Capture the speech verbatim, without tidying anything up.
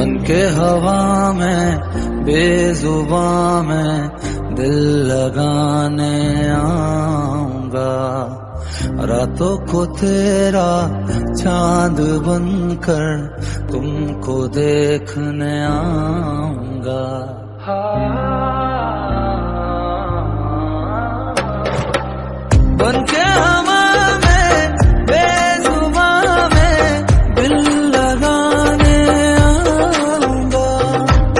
बन के हवा में बेजुबां में दिल लगाने आऊंगा, रातों को तेरा चांद बनकर तुमको देखने आऊंगा।